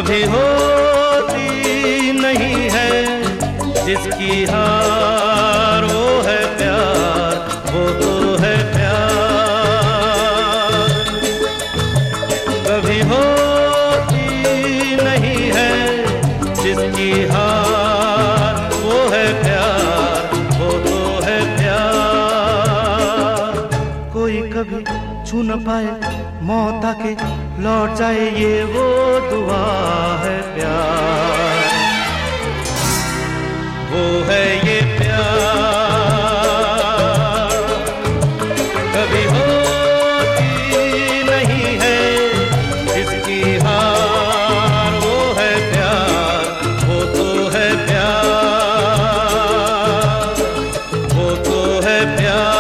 कभी होती नहीं है जिसकी हार, वो है प्यार, वो तो है प्यार। कभी होती नहीं है जिसकी हार, वो है प्यार, वो तो है प्यार। कोई कभी छू न पाए मौत आके लौट जाए, ये वो दुआ है प्यार, वो है ये प्यार। कभी होती नहीं है जिसकी हार, वो है प्यार, वो तो है प्यार, वो तो है प्यार।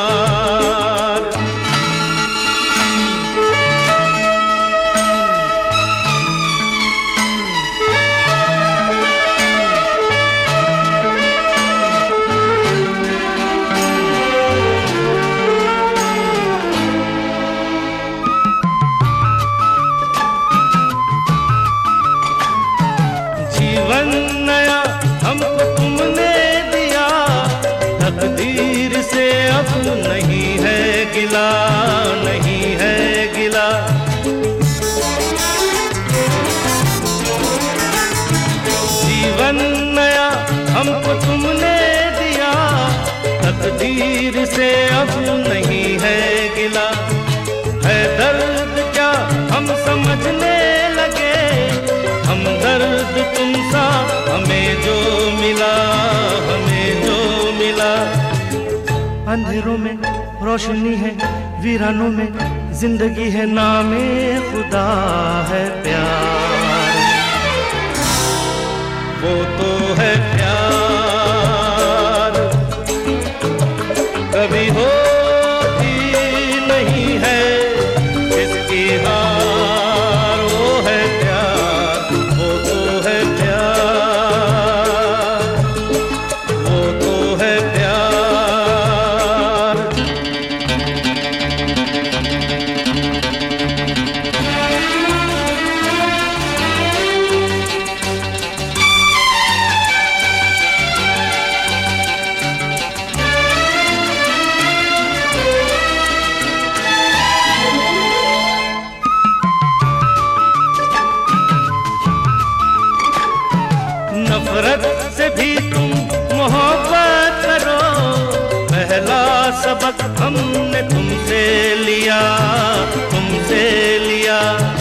जीवन नया हमको तुमने दिया, तकदीर से अब नहीं है गिला, नहीं है गिला। जीवन नया हमको तुमने दिया, तकदीर से अब नहीं है गिला। है दर्द क्या हम समझने लगे, हम दर्द तुमसा हमें जो मिला, हमें जो मिला। अंधेरों में रोशनी है, वीरानों में जिंदगी है, नामे खुदा है प्यार, वो तो है प्यार। कभी होती नहीं है जिसकी हार, वो है प्यार, वो तो है प्यार, वो तो है प्यार। नफरत से भी तुम मोहब्बत करो, पहला सबक हमने तुमसे लिया, तुमसे लिया।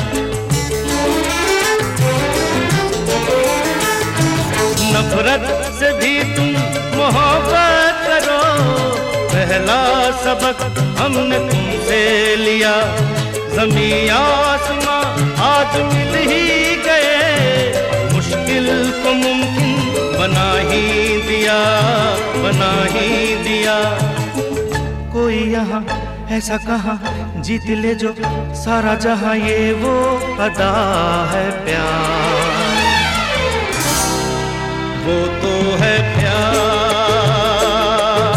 नफरत से भी तुम मोहब्बत करो, पहला सबक हमने तुमसे लिया। ज़मीं आसमां आज मिल ही गए, मुश्किल को मुमकिन बना ही दिया, बना ही दिया। कोई यहाँ ऐसा कहाँ जीत ले जो सारा जहां, ये वो अदा है प्यार, वो तो है प्यार।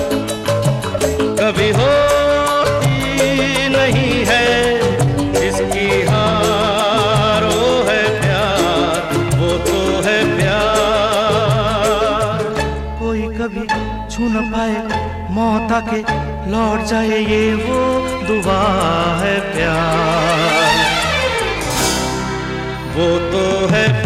कभी होती नहीं है जिसकी हार, वो है प्यार, वो तो है प्यार। कोई कभी छू न पाए मौत आके लौट जाए, ये वो दुआ है प्यार, वो तो है